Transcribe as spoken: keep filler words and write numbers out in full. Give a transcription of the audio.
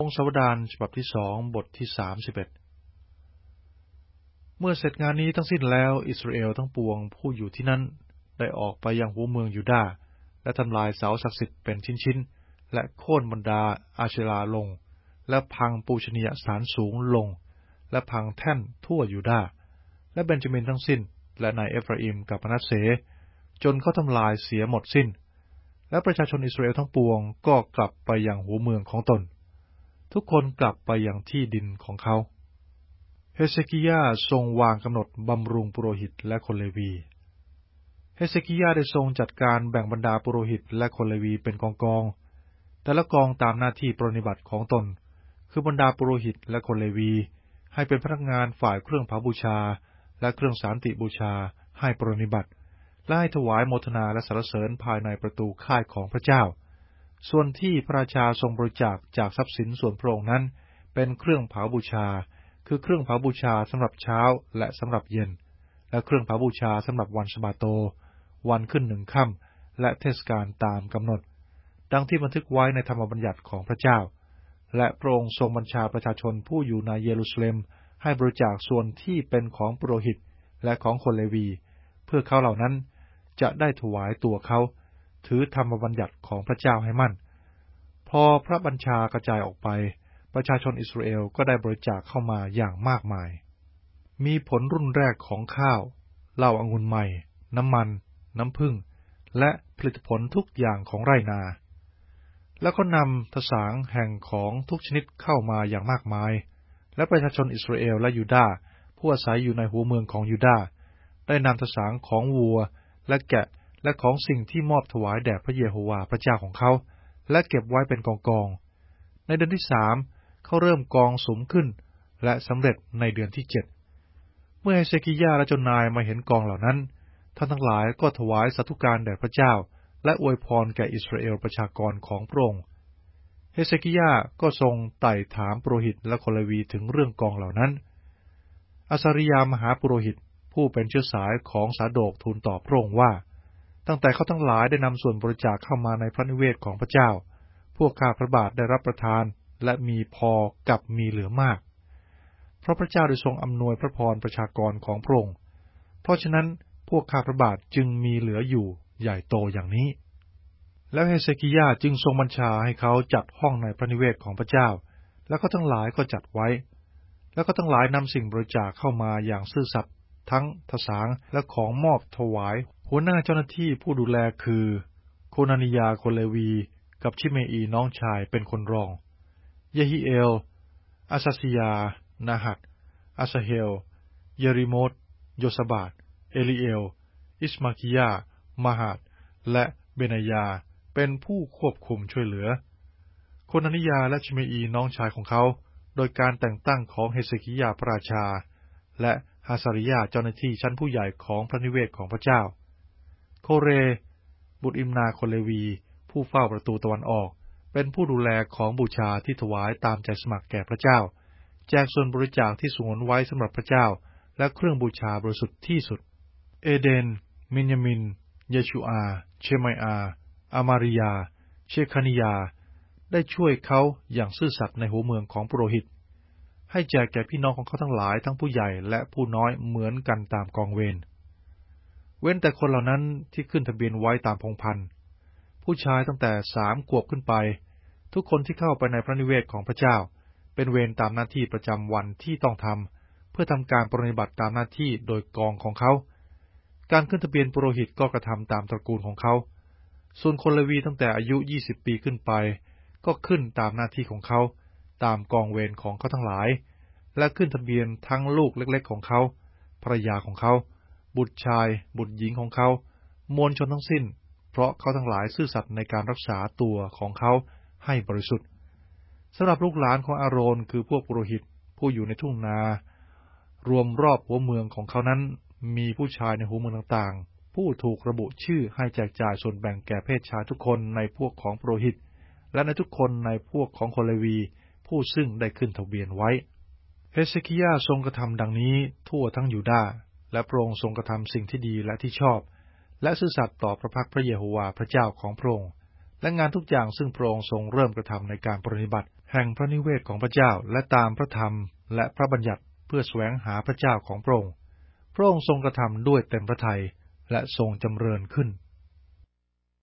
พงศาวดารฉบับที่สองบทที่สามสิบเอ็ดเมื่อเสร็จงานนี้ทั้งสิ้นแล้วอิสราเอลทั้งปวงผู้อยู่ที่นั่นได้ออกไปยังหัวเมืองยูดาห์และทำลายเสาศักดิ์สิทธิ์เป็นชิ้นๆและโค่นบรรดาอาเชราลงและพังปูชนียสถานสูงลงและพังแท่นทั่วยูดาห์และเบนจามินทั้งสิ้นและในเอฟราอิมกับมนาเสจนเขาทำลายเสียหมดสิ้นและประชาชนอิสราเอลทั้งปวงก็กลับไปยังหัวเมืองของตนทุกคนกลับไปยังที่ดินของเขาเฮเซคิยาทรงวางกำหนดบำรุงปุโรหิตและคนเลวีเฮเซคิยาได้ทรงจัดการแบ่งบรรดาปุโรหิตและคนเลวีเป็นกองกองแต่ละกองตามหน้าที่ปฏิบัติของตนคือบรรดาปุโรหิตและคนเลวีให้เป็นพนักงานฝ่ายเครื่องเผาบูชาและเครื่องสานติบูชาให้ปฏิบัติและให้ถวายโมทนาและสรรเสริญภายในประตูค่ายของพระเจ้าส่วนที่พระราชาทรงบริจาคจากทรัพย์สินส่วนพระองค์นั้นเป็นเครื่องเผาบูชาคือเครื่องเผาบูชาสำหรับเช้าและสำหรับเย็นและเครื่องเผาบูชาสำหรับวันสะบาโตวันขึ้นหนึ่งค่ำและเทศกาลตามกำหนดดังที่บันทึกไว้ในธรรมบัญญัติของพระเจ้าและพระองค์ทรงบัญชาประชาชนผู้อยู่ในเยรูซาเล็มให้บริจาคส่วนที่เป็นของปุโรหิตและของคนเลวีเพื่อเขาเหล่านั้นจะได้ถวายตัวเขาถือธรรมบัญญัติของพระเจ้าให้มั่นพอพระบัญชากระจายออกไปประชาชนอิสราเอลก็ได้บริจาคเข้ามาอย่างมากมายมีผลรุ่นแรกของข้าวเหล้าองุ่นใหม่น้ำมันน้ำผึ้งและผลิตผลทุกอย่างของไร่นาแล้วก็นำทสางแห่งของทุกชนิดเข้ามาอย่างมากมายและประชาชนอิสราเอลและยูดาห์ผู้อาศัยอยู่ในหัวเมืองของยูดาห์ได้นำทสางของวัวและแกะและของสิ่งที่มอบถวายแด่พระเยโฮวาห์พระเจ้าของเขาและเก็บไว้เป็นกองกองในเดือนที่สามเขาเริ่มกองสุมขึ้นและสำเร็จในเดือนที่เจ็ดเมื่อเฮเซคิยาและเจ้านายมาเห็นกองเหล่านั้นท่านทั้งหลายก็ถวายสาธุการแด่พระเจ้าและอวยพรแก่อิสราเอลประชากรของพระองค์เฮเซคิยาก็ทรงไต่ถามปุโรหิตและคนเลวีถึงเรื่องกองเหล่านั้นอาซาริยามหาปุโรหิตผู้เป็นเชื้อสายของสาโดกทูลตอบพระองค์ว่าตั้งแต่เขาทั้งหลายได้นำส่วนบริจาคเข้ามาในพระนิเวศของพระเจ้าพวกข้าพระบาทได้รับประทานและมีพอกับมีเหลือมากเพราะพระเจ้าได้ทรงอำนวยพระพรประชากรของพระองค์เพราะฉะนั้นพวกข้าพระบาทจึงมีเหลืออยู่ใหญ่โตอย่างนี้แล้วเฮเซคิยาจึงทรงบัญชาให้เขาจัดห้องในพระนิเวศของพระเจ้าแล้วก็ทั้งหลายก็จัดไว้แล้วก็ทั้งหลายนำสิ่งบริจาคเข้ามาอย่างซื่อสัตย์ทั้งทสางและของมอบถวายหัวหน้าเจ้าหน้าที่ผู้ดูแลคือโคนานิยาคนเลวีกับชิเมอีน้องชายเป็นคนรองเยฮิเอลอาซาซิยานาหัดอาซาเฮลเยริโมตโยซาบาดเอลีเอลอิสมาคิยามาหัดและเบนายาเป็นผู้ควบคุมช่วยเหลือโคนานิยาและชิเมอีน้องชายของเขาโดยการแต่งตั้งของเฮเซคิยาพระราชาและฮาซาริยาเจ้าหน้าที่ชั้นผู้ใหญ่ของพระนิเวศของพระเจ้าโคเรบุตรอิมนาคนเลวีผู้เฝ้าประตูตะวันออกเป็นผู้ดูแลของบูชาที่ถวายตามใจสมัครแก่พระเจ้าแจกส่วนบริจาคที่สงวนไว้สำหรับพระเจ้าและเครื่องบูชาบริสุทธิ์ที่สุดเอเดนมินยามินเยชูอาเชมัยอาอามาริยาเชคานิยาได้ช่วยเขาอย่างซื่อสัตย์ในหัวเมืองของปุโรหิตให้แจกแก่พี่น้องของเขาทั้งหลายทั้งผู้ใหญ่และผู้น้อยเหมือนกันตามกองเวรเว้นแต่คนเหล่านั้นที่ขึ้นทะเบียนไว้ตามพงพันธุ์ผู้ชายตั้งแต่สามขวบขึ้นไปทุกคนที่เข้าไปในพระนิเวศของพระเจ้าเป็นเวรตามหน้าที่ประจำวันที่ต้องทำเพื่อทำการปฏิบัติตามหน้าที่โดยกองของเขาการขึ้นทะเบียนปุโรหิตก็กระทำตามตระกูลของเขาส่วนคนเลวีตั้งแต่อายุยี่สิบปีขึ้นไปก็ขึ้นตามหน้าที่ของเขาตามกองเวรของเขาทั้งหลายและขึ้นทะเบียนทั้งลูกเล็กๆของเขาภรรยาของเขาบุตรชายบุตรหญิงของเขามวลชนทั้งสิ้นเพราะเขาทั้งหลายซื่อสัตย์ในการรักษาตัวของเขาให้บริสุทธิ์สำหรับลูกหลานของอาโรนคือพวกปุโรหิตผู้อยู่ในทุ่งนารวมรอบหัวเมืองของเขานั้นมีผู้ชายในหัวเมืองต่างๆผู้ถูกระบุชื่อให้แจกจ่ายส่วนแบ่งแก่เพศชายทุกคนในพวกของปุโรหิตและในทุกคนในพวกของคนเลวีผู้ซึ่งได้ขึ้นทะเบียนไว้เฮเซคิยาทรงกระทำดังนี้ทั่วทั้งยูดาห์และพระองค์ทรงกระทำสิ่งที่ดีและที่ชอบและซื่อสัตย์ต่อพระพักพระเยโฮวาห์พระเจ้าของพระองค์และงานทุกอย่างซึ่งพระองค์ทรงเริ่มกระทำในการปฏิบัติแห่งพระนิเวศของพระเจ้าและตามพระธรรมและพระบัญญัติเพื่อแสวงหาพระเจ้าของพระองค์พระองค์ทรงกระทำด้วยเต็มพระทัยและทรงจำเริญขึ้น